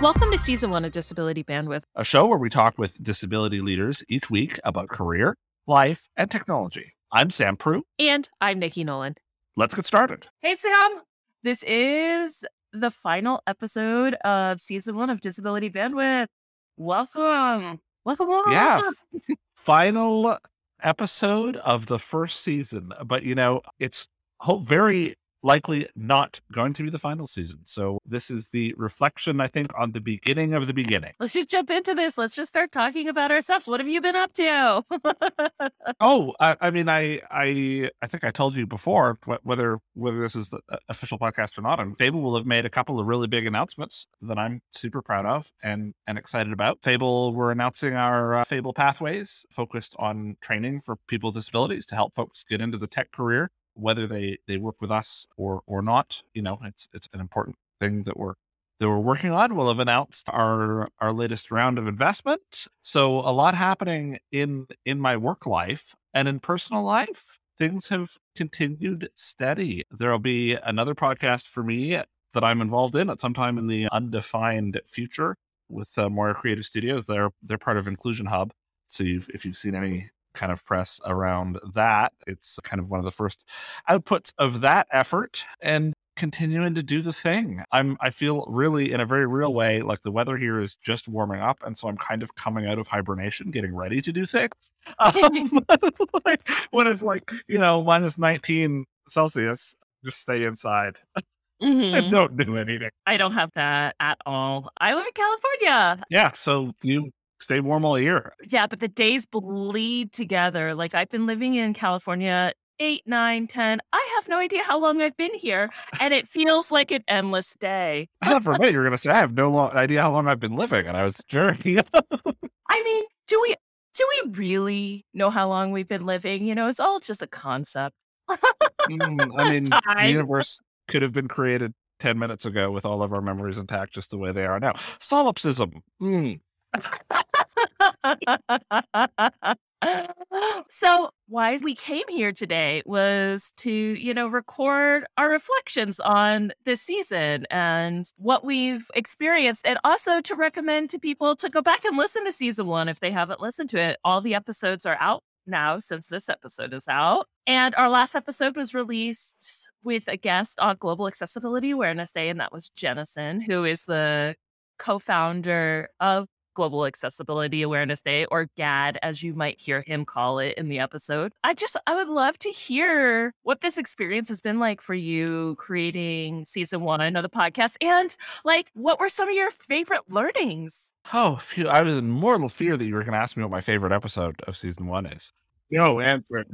Welcome to Season 1 of Disability Bandwidth. A show where we talk with disability leaders each week about career, life, and technology. I'm Sam Prue. And I'm Nikki Nolan. Let's get started. Hey, Sam. This is the final episode of Season 1 of Disability Bandwidth. Welcome. Welcome. Yeah. Final episode of the first season. But, it's very likely not going to be the final season. So this is the reflection, I think, on the beginning of the beginning. Let's just jump into this. Let's just start talking about ourselves. What have you been up to? I think I told you before, whether this is the official podcast or not, and Fable will have made a couple of really big announcements that I'm super proud of and excited about. Fable, we're announcing our Fable Pathways, focused on training for people with disabilities to help folks get into the tech career, whether they work with us or not. It's an important thing that we're working on. We'll have announced our latest round of investment. So a lot happening in my work life, and in personal life, things have continued steady. There'll be another podcast for me that I'm involved in at some time in the undefined future with Moira Creative Studios. They're part of Inclusion Hub. So if you've seen any kind of press around that, it's kind of one of the first outputs of that effort, and continuing to do the thing. I feel really, in a very real way, like the weather here is just warming up, and so I'm kind of coming out of hibernation, getting ready to do things. Like, when it's like, minus 19 Celsius, just stay inside. And don't do anything. I don't have that at all. I live in California. Yeah, so you stay warm all year. Yeah, but the days bleed together. Like, I've been living in California 8, 9, 10. I have no idea how long I've been here, and it feels like an endless day. I thought for a minute you were going to say, I have no idea how long I've been living, and I was journeying. I mean, do we really know how long we've been living? It's all just a concept. The universe could have been created 10 minutes ago with all of our memories intact just the way they are now. Solipsism. So why we came here today was to, record our reflections on this season and what we've experienced, and also to recommend to people to go back and listen to Season 1 if they haven't listened to it. All the episodes are out now since this episode is out. And our last episode was released with a guest on Global Accessibility Awareness Day, and that was Jennison, who is the co-founder of Global Accessibility Awareness Day, or GAD, as you might hear him call it in the episode. I would love to hear what this experience has been like for you creating Season 1. I know the podcast, and what were some of your favorite learnings? Oh, phew, I was in mortal fear that you were going to ask me what my favorite episode of Season 1 is. No answer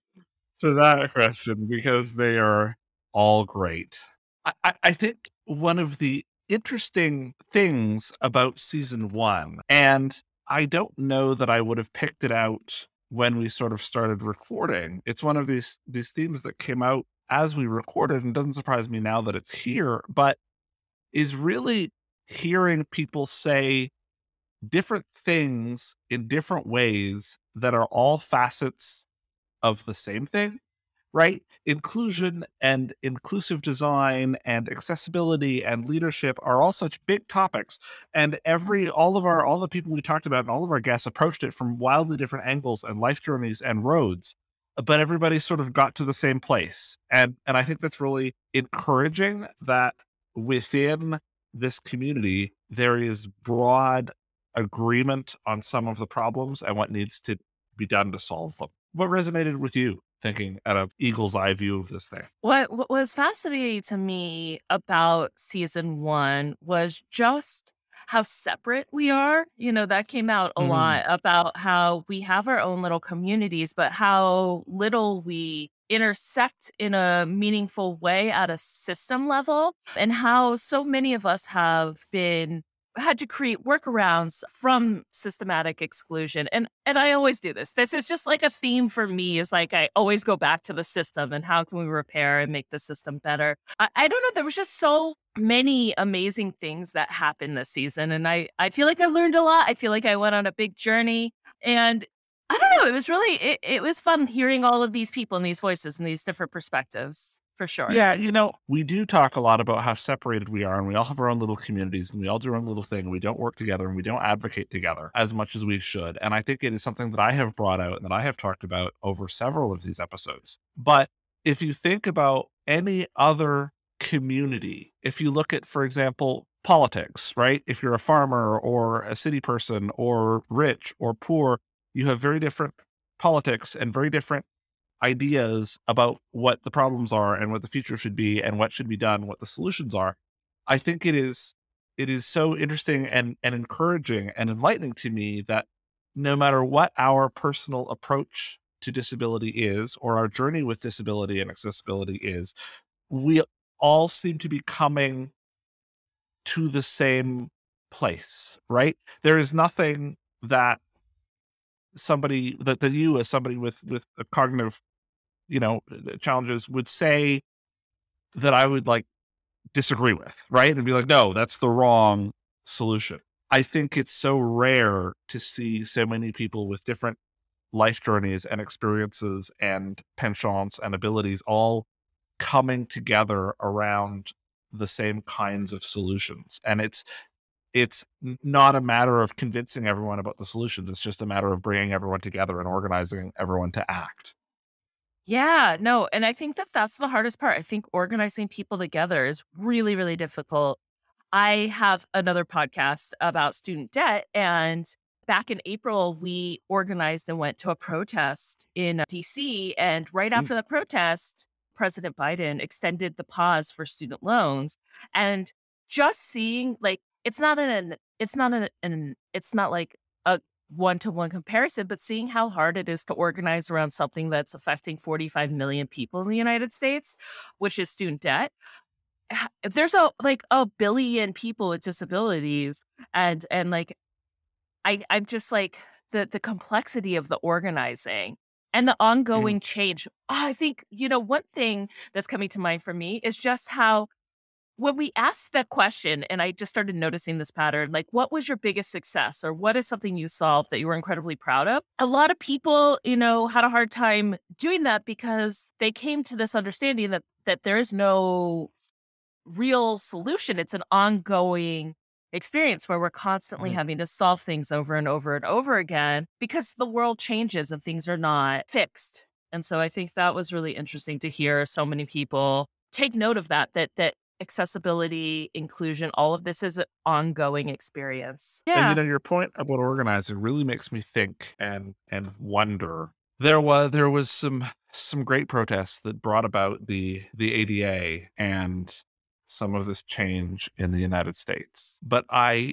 to that question, because they are all great. I think one of the interesting things about Season 1, and I don't know that I would have picked it out when we sort of started recording. It's one of these themes that came out as we recorded, and doesn't surprise me now that it's here, but is really hearing people say different things in different ways that are all facets of the same thing. Right? Inclusion and inclusive design and accessibility and leadership are all such big topics. And all the people we talked about and all of our guests approached it from wildly different angles and life journeys and roads, but everybody sort of got to the same place. And I think that's really encouraging that within this community, there is broad agreement on some of the problems and what needs to be done to solve them. What resonated with you, thinking at an eagle's eye view of this thing? What was fascinating to me about Season 1 was just how separate we are. That came out a lot about how we have our own little communities, but how little we intersect in a meaningful way at a system level, and how so many of us have had to create workarounds from systematic exclusion. And I always do this. This is just like a theme for me, is like I always go back to the system and how can we repair and make the system better. I don't know. There was just so many amazing things that happened this season. And I feel like I learned a lot. I feel like I went on a big journey. And I don't know. It was really, it was fun hearing all of these people and these voices and these different perspectives. for sure. Yeah, we do talk a lot about how separated we are, and we all have our own little communities, and we all do our own little thing. We don't work together, and we don't advocate together as much as we should. And I think it is something that I have brought out and that I have talked about over several of these episodes. But if you think about any other community, if you look at, for example, politics, right? If you're a farmer or a city person or rich or poor, you have very different politics and very different ideas about what the problems are and what the future should be and what should be done, what the solutions are. I think it is so interesting and encouraging and enlightening to me that no matter what our personal approach to disability is or our journey with disability and accessibility is, we all seem to be coming to the same place, right? There is nothing that that you as somebody with a cognitive challenges would say that I would like disagree with, right? And be like, no, that's the wrong solution. I think it's so rare to see so many people with different life journeys and experiences and penchants and abilities all coming together around the same kinds of solutions. And it's not a matter of convincing everyone about the solutions. It's just a matter of bringing everyone together and organizing everyone to act. Yeah, no, and I think that that's the hardest part. I think organizing people together is really, really difficult. I have another podcast about student debt, and back in April, we organized and went to a protest in DC. And right Mm, after the protest, President Biden extended the pause for student loans. And just seeing like it's not like a one-to-one comparison, but seeing how hard it is to organize around something that's affecting 45 million people in the United States, which is student debt. If there's a billion people with disabilities, and like I'm just like the complexity of the organizing and the mhm, ongoing change. I think, one thing that's coming to mind for me is just how when we asked that question, and I just started noticing this pattern, like, what was your biggest success or what is something you solved that you were incredibly proud of? A lot of people, had a hard time doing that because they came to this understanding that there is no real solution. It's an ongoing experience where we're constantly mhm. having to solve things over and over and over again because the world changes and things are not fixed. And so I think that was really interesting to hear so many people take note of that accessibility, inclusion, all of this is an ongoing experience. And Yeah. your point about organizing really makes me think and wonder. There was some great protests that brought about the ADA and some of this change in the United States. But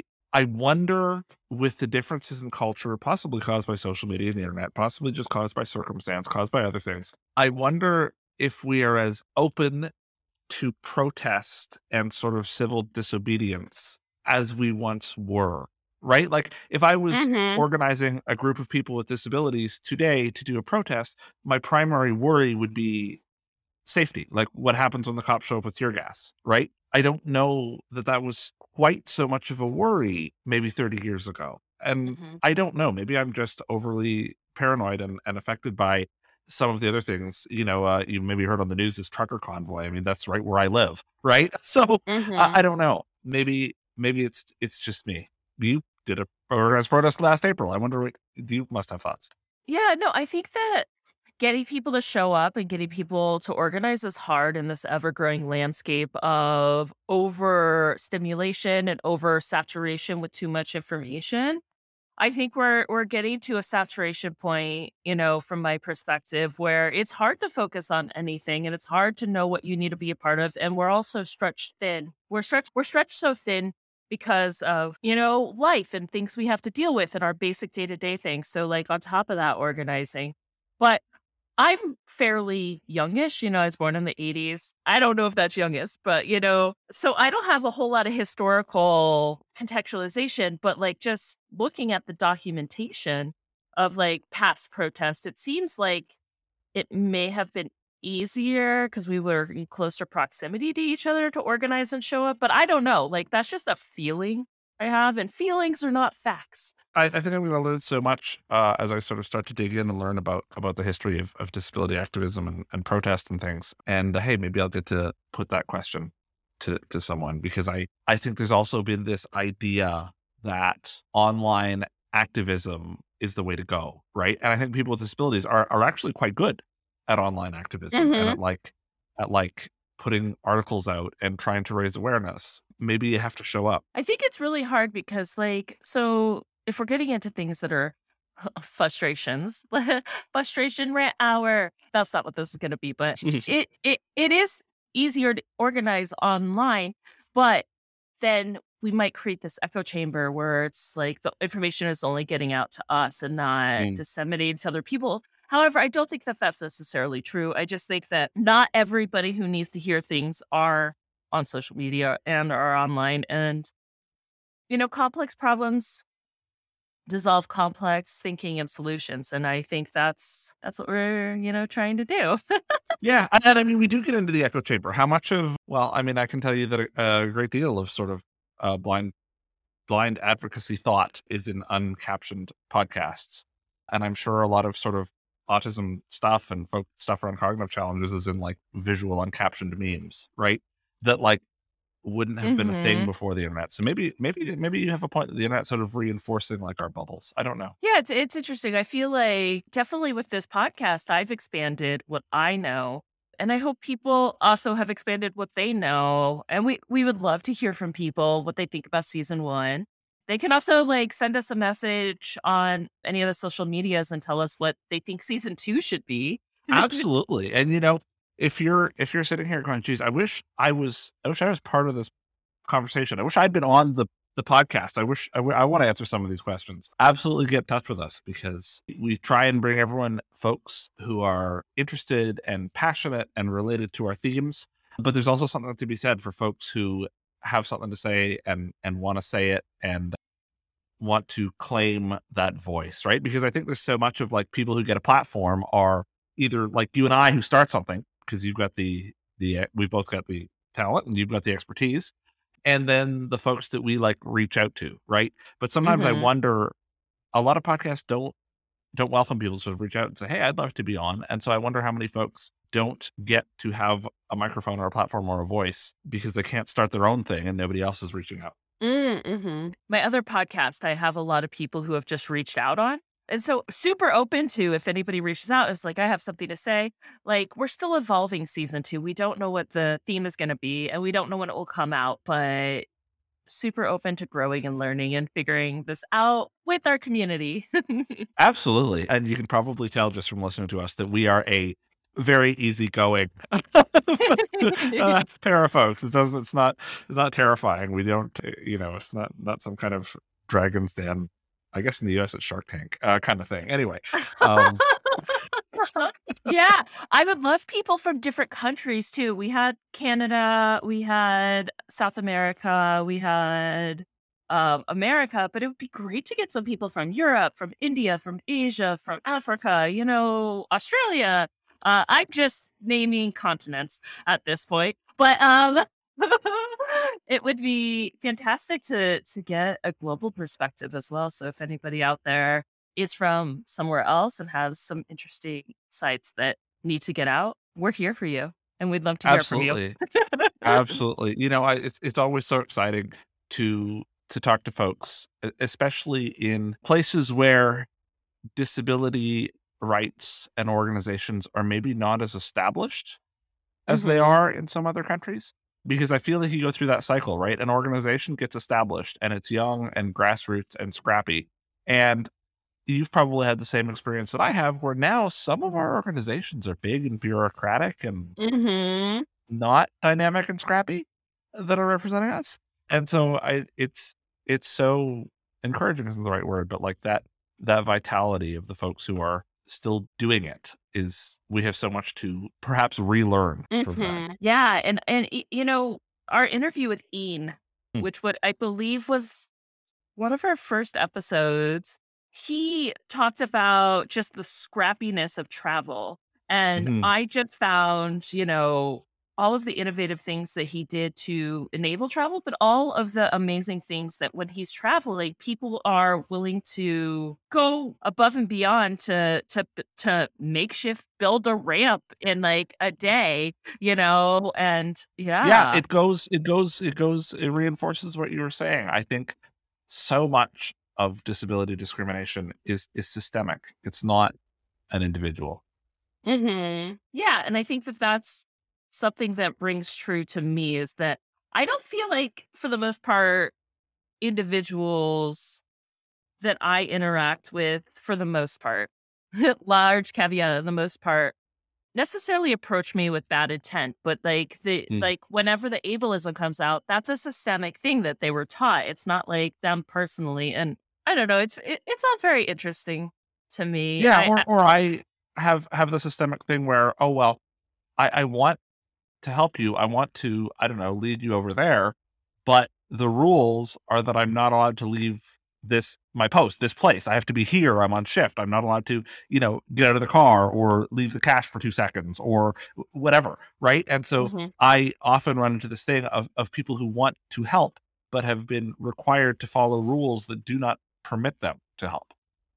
I wonder, with the differences in culture, possibly caused by social media and the internet, possibly just caused by circumstance, caused by other things. I wonder if we are as open to protest and sort of civil disobedience as we once were, right? Like if I was Mhm. organizing a group of people with disabilities today to do a protest, my primary worry would be safety. Like what happens when the cops show up with tear gas, right? I don't know that that was quite so much of a worry maybe 30 years ago. And Mhm. I don't know, maybe I'm just overly paranoid and affected by some of the other things. You maybe heard on the news is trucker convoy. I mean, that's right where I live, right? So I Mhm. don't know. Maybe it's just me. You did a organized protest last April. I wonder what you must have thoughts. Yeah, no, I think that getting people to show up and getting people to organize is hard in this ever-growing landscape of overstimulation and oversaturation with too much information. I think we're getting to a saturation point, from my perspective, where it's hard to focus on anything and it's hard to know what you need to be a part of. And we're also stretched thin. We're stretched so thin because of, life and things we have to deal with and our basic day-to-day things. So like on top of that, organizing. But I'm fairly youngish, I was born in the '80s. I don't know if that's youngest, but, so I don't have a whole lot of historical contextualization, but, like, just looking at the documentation of, like, past protests, it seems like it may have been easier because we were in closer proximity to each other to organize and show up, but I don't know, like, that's just a feeling. I have, and feelings are not facts. I think I'm going to learn so much as I sort of start to dig in and learn about the history of disability activism and protest and things. And hey, maybe I'll get to put that question to someone, because I think there's also been this idea that online activism is the way to go, right? And I think people with disabilities are actually quite good at online activism and Hmm. at like putting articles out and trying to raise awareness. Maybe you have to show up. I think it's really hard because, like, so if we're getting into things that are frustrations, frustration rant hour, that's not what this is going to be, but it is easier to organize online, but then we might create this echo chamber where it's like the information is only getting out to us and not Mm. disseminating to other people. However, I don't think that that's necessarily true. I just think that not everybody who needs to hear things are on social media and are online. And, complex problems dissolve complex thinking and solutions. And I think that's what we're, trying to do. Yeah, and I mean, we do get into the echo chamber. How much of well, I mean, I can tell you that a great deal of sort of blind advocacy thought is in uncaptioned podcasts, and I'm sure a lot of sort of autism stuff and stuff around cognitive challenges is in like visual uncaptioned memes, right? That like wouldn't have been a thing Hmm. before the internet. So maybe you have a point that the internet sort of reinforcing like our bubbles. I don't know. Yeah, it's interesting. I feel like definitely with this podcast, I've expanded what I know. And I hope people also have expanded what they know. And we would love to hear from people what they think about season one. They can also like send us a message on any of the social medias and tell us what they think season two should be. Absolutely. And if you're sitting here going, geez, I wish I was part of this conversation. I wish I'd been on the podcast. I want to answer some of these questions. Absolutely get in touch with us, because we try and bring everyone folks who are interested and passionate and related to our themes. But there's also something to be said for folks who have something to say and want to say it and want to claim that voice, right? Because I think there's so much of like people who get a platform are either like you and I who start something because you've got the we've both got the talent and you've got the expertise, and then the folks that we like reach out to, right? But sometimes I Hmm. wonder, a lot of podcasts don't welcome people to sort of reach out and say, "Hey, I'd love to be on." And so I wonder how many folks don't get to have a microphone or a platform or a voice because they can't start their own thing and nobody else is reaching out. Mm-hmm. My other podcast, I have a lot of people who have just reached out on. And so super open to if anybody reaches out, it's like, I have something to say. Like, we're still evolving season two. We don't know what the theme is going to be, and we don't know when it will come out, but super open to growing and learning and figuring this out with our community. Absolutely. And you can probably tell just from listening to us that we are a very easygoing pair of folks. It's not terrifying. We don't, it's not some kind of Dragon's Den. I guess in the US it's Shark Tank kind of thing. Anyway, um, Yeah, I would love people from different countries too. We had Canada, we had South America, we had America, but it would be great to get some people from Europe, from India, from Asia, from Africa, Australia. I'm just naming continents at this point, but it would be fantastic to get a global perspective as well. So if anybody out there is from somewhere else and has some interesting sites that need to get out, we're here for you, and we'd love to hear from you. absolutely. Absolutely. It's always so exciting to talk to folks, especially in places where disability rights and organizations are maybe not as established as they Mhm. are in some other countries. Because I feel like you go through that cycle, right? An organization gets established and it's young and grassroots and scrappy. And you've probably had the same experience that I have, where now some of our organizations are big and bureaucratic and Mhm. not dynamic and scrappy that are representing us. And so it's so encouraging isn't the right word, but like that vitality of the folks who are still doing it is we have so much to perhaps relearn from that. Mhm. Yeah, and our interview with Ian, Mm. which what I believe was one of our first episodes, he talked about just the scrappiness of travel. And Mhm. I just found, all of the innovative things that he did to enable travel, but all of the amazing things that when he's traveling, people are willing to go above and beyond to makeshift build a ramp in like a day, and Yeah, yeah. it reinforces what you were saying. I think so much of disability discrimination is systemic. It's not an individual. Yeah, and I think that that's something that rings true to me is that I don't feel like, for the most part, individuals that I interact with, for the most part, large caveat, the most part, necessarily approach me with bad intent. But Mm. whenever the ableism comes out, that's a systemic thing that they were taught. It's not like them personally, and I don't know. It's all very interesting to me. Yeah, or I have the systemic thing where, oh well, I want to help you. I want to, I don't know, lead you over there. But the rules are that I'm not allowed to leave my post, this place. I have to be here. I'm on shift. I'm not allowed to, get out of the car or leave the cache for 2 seconds or whatever. Right. And so Mhm. I often run into this thing of people who want to help, but have been required to follow rules that do not permit them to help,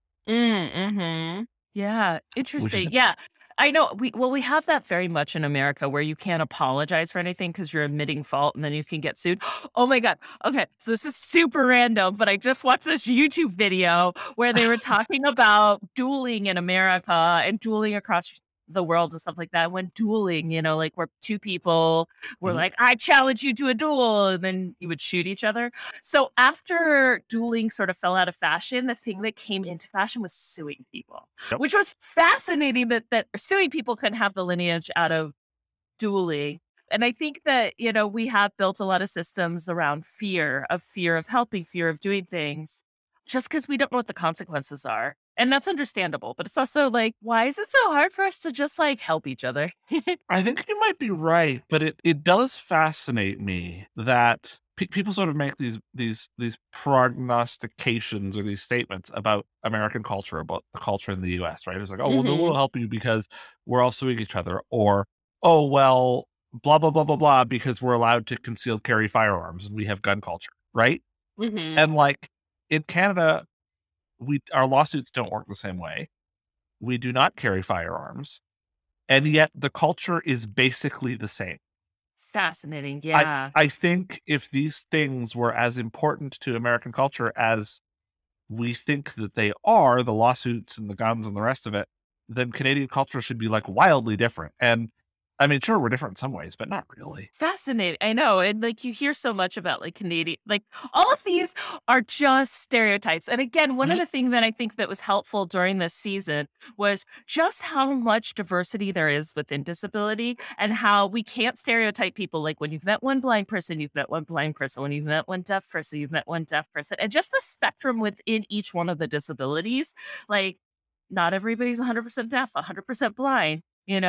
Mhm. Yeah, which is interesting. interesting. Yeah. I know we have that very much in America where you can't apologize for anything because 'cause you're admitting fault and then you can get sued. Oh my god. Okay, so this is super random, but I just watched this YouTube video where they were talking about dueling in America and dueling across the world and stuff like that. When dueling, like where two people were Mhm. like, "I challenge you to a duel," and then you would shoot each other. So after dueling sort of fell out of fashion, the thing that came into fashion was suing people, Yep. which was fascinating that suing people can have the lineage out of dueling. And I think that, we have built a lot of systems around fear of helping, fear of doing things, just because we don't know what the consequences are. And that's understandable. But it's also like, why is it so hard for us to just like help each other? I think you might be right, but it does fascinate me that people sort of make these prognostications or these statements about American culture, about the culture in the U.S. Right? It's like, oh well, no one will Hmm. help you because we're all suing each other, or oh well, blah blah blah blah blah, because we're allowed to concealed carry firearms and we have gun culture, right? Hmm. And like in Canada, we our lawsuits don't work the same way. We do not carry firearms, and yet the culture is basically the same. Fascinating. I Yeah. I think if these things were as important to American culture as we think that they are, the lawsuits and the guns and the rest of it, then Canadian culture should be like wildly different. And I mean, sure, we're different in some ways, but not really. Fascinating. I know. And like you hear so much about like Canadian, like all of these are just stereotypes. And again, one of Mhm. the things that I think that was helpful during this season was just how much diversity there is within disability and how we can't stereotype people. Like when you've met one blind person, you've met one blind person. When you've met one deaf person, you've met one deaf person. And just the spectrum within each one of the disabilities. Like not everybody's 100% deaf, 100% blind.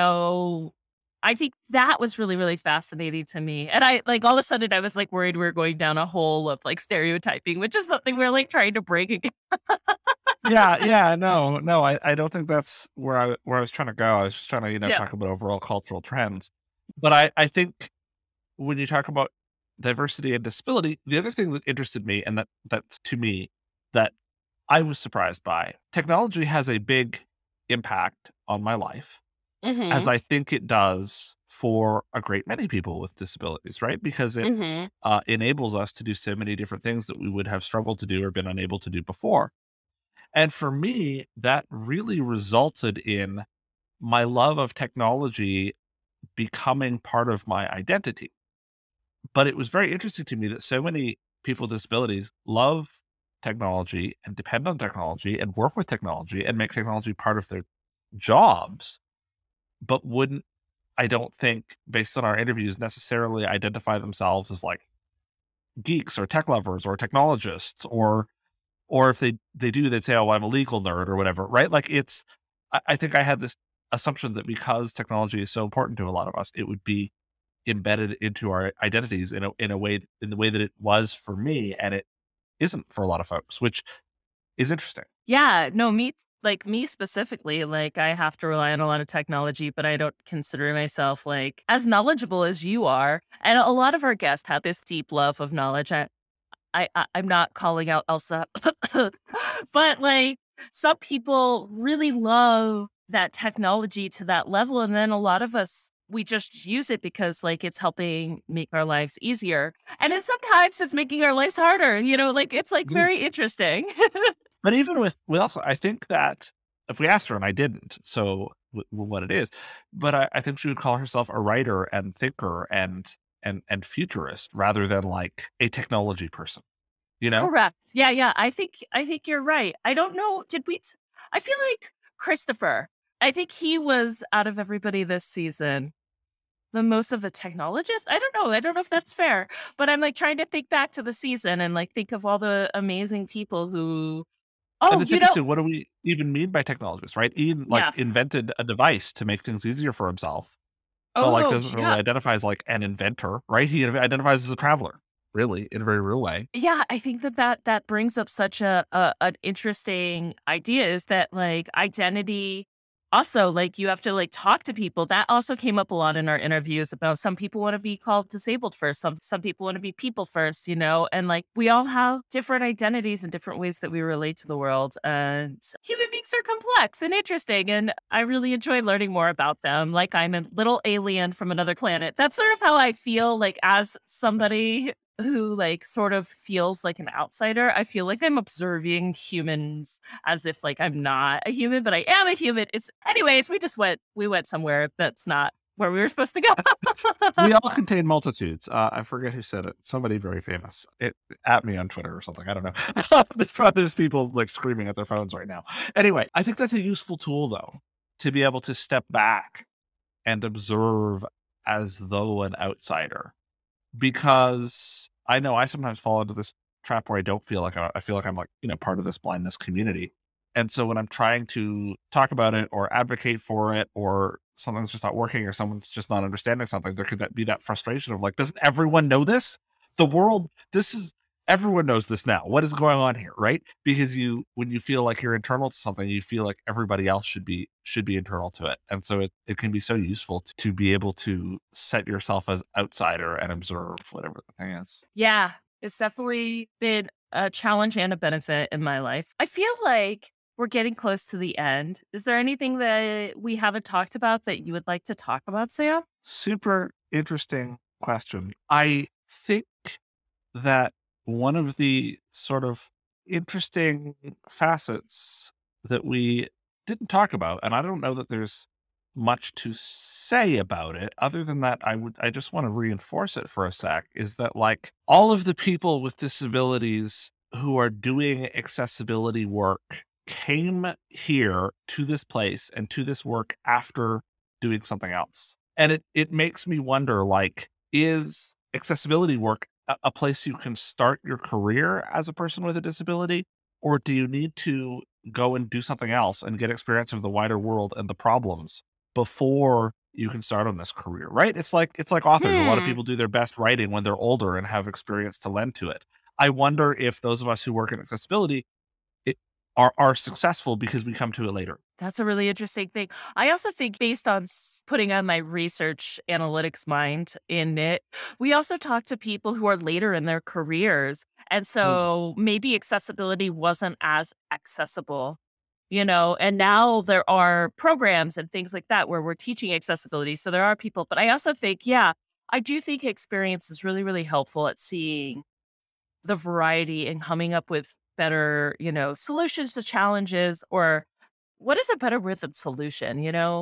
I think that was really, really fascinating to me, and I like, all of a sudden, I was, like, worried we were going down a hole of, like, stereotyping, which is something we're, like, trying to break again. Yeah, yeah, no, no, I don't think that's where I was trying to go. I was just trying to, Yeah. talk about overall cultural trends. But I think when you talk about diversity and disability, the other thing that interested me and that's to me that I was surprised by, technology has a big impact on my life, as Mhm. I think it does for a great many people with disabilities, right? Because it Mhm. enables us to do so many different things that we would have struggled to do or been unable to do before. And for me, that really resulted in my love of technology becoming part of my identity. But it was very interesting to me that so many people with disabilities love technology and depend on technology and work with technology and make technology part of their jobs, but wouldn't, I don't think, based on our interviews, necessarily identify themselves as like geeks or tech lovers or technologists, or if they do, they'd say, "Oh, I'm a legal nerd," or whatever, right? Like it's I think I had this assumption that because technology is so important to a lot of us, it would be embedded into our identities in the way that it was for me, and it isn't for a lot of folks, which is interesting. Yeah, no, me like me specifically, like I have to rely on a lot of technology, but I don't consider myself like as knowledgeable as you are. And a lot of our guests have this deep love of knowledge. I'm not calling out Elsa, but like some people really love that technology to that level, and then a lot of us we just use it because like it's helping make our lives easier, and then sometimes it's making our lives harder. Like it's like Mm. very interesting. But even with also, I think that if we asked her, and I didn't, so what it is, but I think she would call herself a writer and thinker and futurist rather than like a technology person. You know? Correct. Yeah, yeah. I think you're right. I don't know. I feel like Christopher. I think he was out of everybody this season the most of a technologist. I don't know. I don't know if that's fair, but I'm like trying to think back to the season and like think of all the amazing people who. And Oh, it's interesting, what do we even mean by technologist, right? Ian, like, yeah. invented a device to make things easier for himself, but, like, Oh, doesn't really yeah. identify as, like, an inventor, right? He identifies as a traveler, really, in a very real way. Yeah, I think that brings up such an interesting idea is that like identity also like you have to like talk to people. That also came up a lot in our interviews about some people want to be called disabled first, some people want to be people first, and like we all have different identities and different ways that we relate to the world. And human beings are complex and interesting and I really enjoy learning more about them. Like I'm a little alien from another planet. That's sort of how I feel like as somebody who like sort of feels like an outsider. I feel like I'm observing humans as if like I'm not a human, but I am a human. It's anyways, we went somewhere that's not where we were supposed to go. We all contain multitudes. I forget who said it. Somebody very famous. At me on Twitter or something. I don't know. There's people like screaming at their phones right now. Anyway, I think that's a useful tool though, to be able to step back and observe as though an outsider. Because I know I sometimes fall into this trap where I don't feel like I feel like I'm like, part of this blindness community. And so when I'm trying to talk about it or advocate for it or something's just not working or someone's just not understanding something, there could be that frustration of like, doesn't everyone know this? The world, everyone knows this now. What is going on here, right? Because when you feel like you're internal to something, you feel like everybody else should be internal to it. And so it can be so useful to be able to set yourself as outsider and observe whatever the thing is. Yeah, it's definitely been a challenge and a benefit in my life. I feel like we're getting close to the end. Is there anything that we haven't talked about that you would like to talk about, Sam? Super interesting question. I think that one of the sort of interesting facets that we didn't talk about, and I don't know that there's much to say about it other than that I just want to reinforce it for a sec, is that like all of the people with disabilities who are doing accessibility work came here to this place and to this work after doing something else. And it makes me wonder, like, is accessibility work a place you can start your career as a person with a disability? Or do you need to go and do something else and get experience of the wider world and the problems before you can start on this career, right? It's like authors. A lot of Hmm. people do their best writing when they're older and have experience to lend to it. I wonder if those of us who work in accessibility it, are successful because we come to it later. That's a really interesting thing. I also think based on putting on my research analytics mind in it, we also talk to people who are later in their careers. And Mm. so maybe accessibility wasn't as accessible, and now there are programs and things like that where we're teaching accessibility. So there are people, but I also think, yeah, I do think experience is really, really helpful at seeing the variety and coming up with better, solutions to challenges or what is a better word than solution,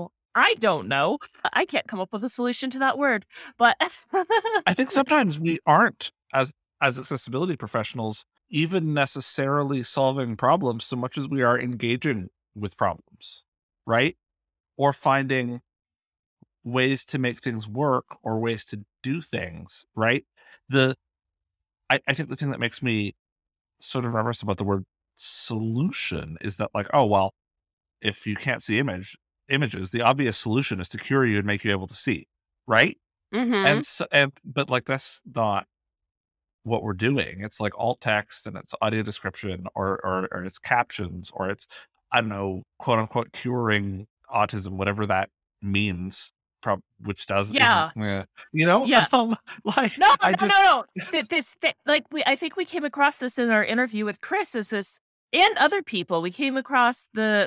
I don't know. I can't come up with a solution to that word, but I think sometimes we aren't as accessibility professionals even necessarily solving problems so much as we are engaging with problems, right? Or finding ways to make things work or ways to do things, right? The I think the thing that makes me sort of nervous about the word solution is that like, oh well, if you can't see images, the obvious solution is to cure you and make you able to see, right? Mhm. But like that's not what we're doing. It's like alt text and it's audio description or it's captions or it's I don't know, quote unquote, curing autism, whatever that means, which does isn't, Yeah. you know, Yeah. like No, I no, no, just, no. Like I think we came across this in our interview with Chris. Is this and other people? We came across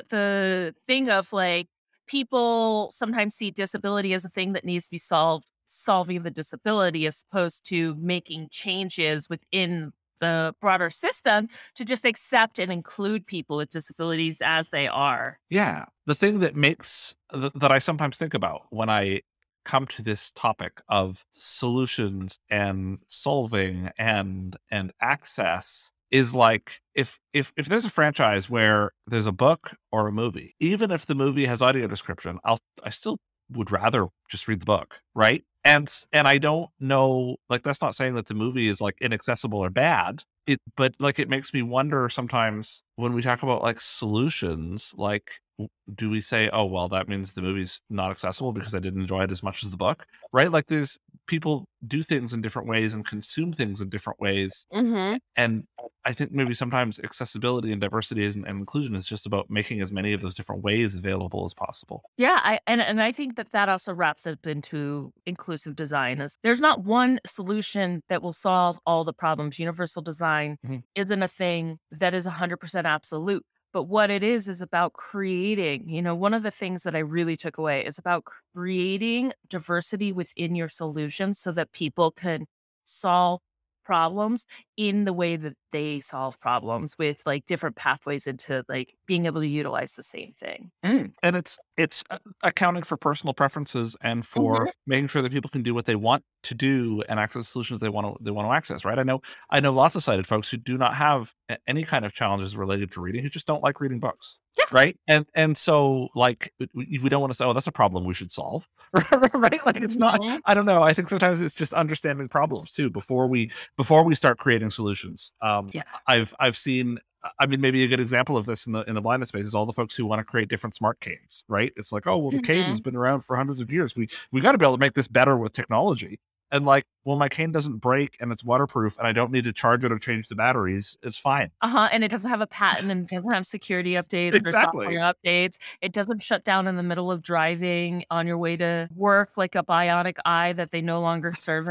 the thing of like people sometimes see disability as a thing that needs to be solved, solving the disability as opposed to making changes within the broader system to just accept and include people with disabilities as they are. yeah, the thing that makes that I sometimes think about when I come to this topic of solutions and solving and access is like if there's a franchise where there's a book or a movie, even if the movie has audio description, I still would rather just read the book, right? And I don't know, like that's not saying that the movie is like inaccessible or bad. But like it makes me wonder sometimes when we talk about like solutions, like do we say, oh well, that means the movie's not accessible because I didn't enjoy it as much as the book, right? Like there's people do things in different ways and consume things in different ways, Mhm. and I think maybe sometimes accessibility and diversity and inclusion is just about making as many of those different ways available as possible. Yeah, and I think that that also wraps up into inclusive design. Is there's not one solution that will solve all the problems. Universal design Mhm. isn't a thing that is 100% absolute. But what it is about creating, one of the things that I really took away is about creating diversity within your solutions so that people can solve problems in the way that they solve problems with like different pathways into like being able to utilize the same thing. And it's accounting for personal preferences and for Mhm. making sure that people can do what they want to do and access solutions they want to access, right? I know lots of sighted folks who do not have any kind of challenges related to reading, who just don't like reading books, Yeah. right? And so like we don't want to say, oh, that's a problem we should solve, right? Like it's not. Mhm. I don't know. I think sometimes it's just understanding problems too before we start creating solutions. Yeah. I've seen, I mean, maybe a good example of this in the blindness space is all the folks who want to create different smart canes, right? It's like, oh well, the cane has Mhm. been around for hundreds of years. We got to be able to make this better with technology. And like, well, my cane doesn't break and it's waterproof, and I don't need to charge it or change the batteries. It's fine. Uh-huh, and it doesn't have a patent and it doesn't have security updates or Exactly. software updates. It doesn't shut down in the middle of driving on your way to work like a bionic eye that they no longer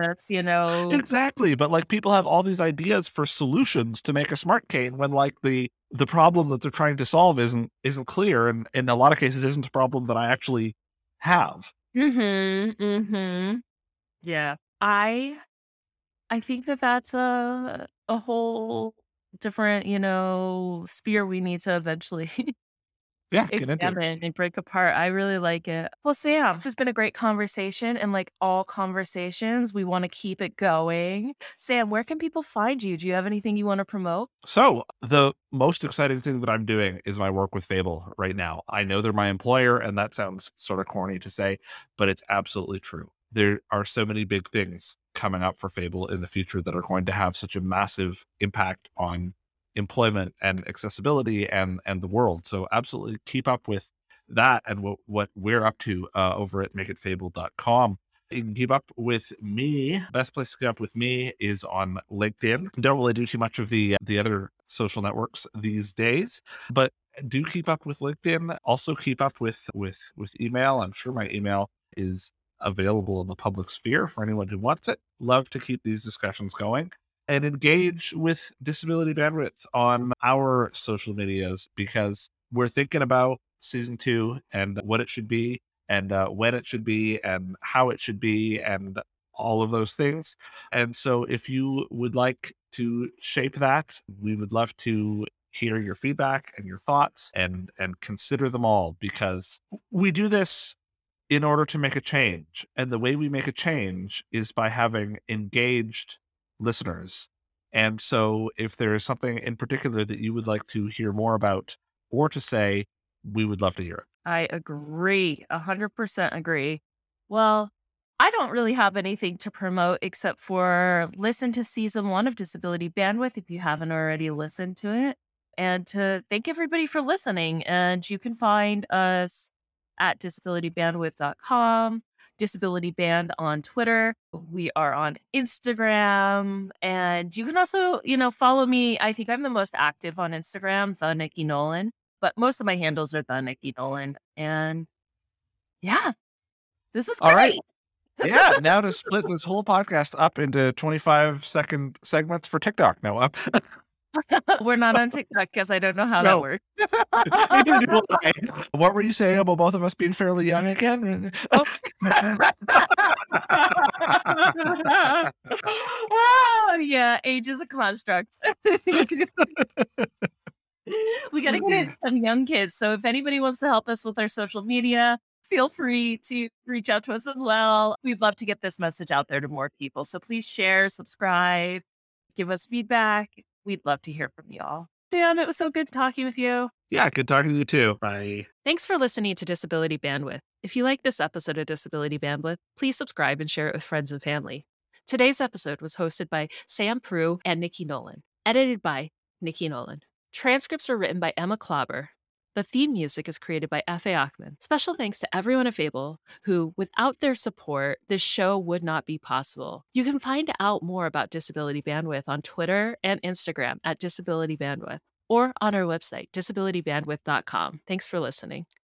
service. Exactly. But like people have all these ideas for solutions to make a smart cane when like the problem that they're trying to solve isn't clear, and in a lot of cases isn't a problem that I actually have. Mhm, mhm. Yeah. I think that that's a whole different, sphere we need to eventually Yeah, get into it. examine and break apart. I really like it. Well, Sam, this has been a great conversation. And like all conversations, we want to keep it going. Sam, where can people find you? Do you have anything you want to promote? So the most exciting thing that I'm doing is my work with Fable right now. I know they're my employer, and that sounds sort of corny to say, but it's absolutely true. There are so many big things coming up for Fable in the future that are going to have such a massive impact on employment and accessibility and the world. So absolutely keep up with that and what we're up to over at makeitfable.com. You can keep up with me. Best place to keep up with me is on LinkedIn. Don't really do too much of the other social networks these days, but do keep up with LinkedIn. Also keep up with email. I'm sure my email is available in the public sphere for anyone who wants it. Love to keep these discussions going and engage with Disability Bandwidth on our social medias because we're thinking about season 2 and what it should be and when it should be and how it should be and all of those things. And so if you would like to shape that, we would love to hear your feedback and your thoughts and consider them all because we do this in order to make a change. And the way we make a change is by having engaged listeners. And so if there is something in particular that you would like to hear more about or to say, we would love to hear it. I agree. 100% agree. Well, I don't really have anything to promote except for listen to season 1 of Disability Bandwidth if you haven't already listened to it. And to thank everybody for listening. And you can find us at disabilitybandwidth.com, Disability Band on Twitter. We are on Instagram. And you can also, follow me. I think I'm the most active on Instagram, the Nikki Nolan. but most of my handles are the Nikki Nolan. And yeah, this was All right. great. Yeah, now to split this whole podcast up into 25-second segments for TikTok. No, up. We're not on TikTok because I don't know how that No. works. What were you saying about both of us being fairly young again? Oh. Oh, yeah, age is a construct. We got to get in some young kids. So if anybody wants to help us with our social media, feel free to reach out to us as well. We'd love to get this message out there to more people. So please share, subscribe, give us feedback. We'd love to hear from y'all. Dan, it was so good talking with you. Yeah, good talking to you too. Bye. Thanks for listening to Disability Bandwidth. If you like this episode of Disability Bandwidth, please subscribe and share it with friends and family. Today's episode was hosted by Sam Prue and Nikki Nolan, edited by Nikki Nolan. Transcripts are written by Emma Klauber. The theme music is created by F.A. Achman. Special thanks to everyone at Fable who, without their support, this show would not be possible. You can find out more about Disability Bandwidth on Twitter and Instagram at Disability Bandwidth or on our website, disabilitybandwidth.com. Thanks for listening.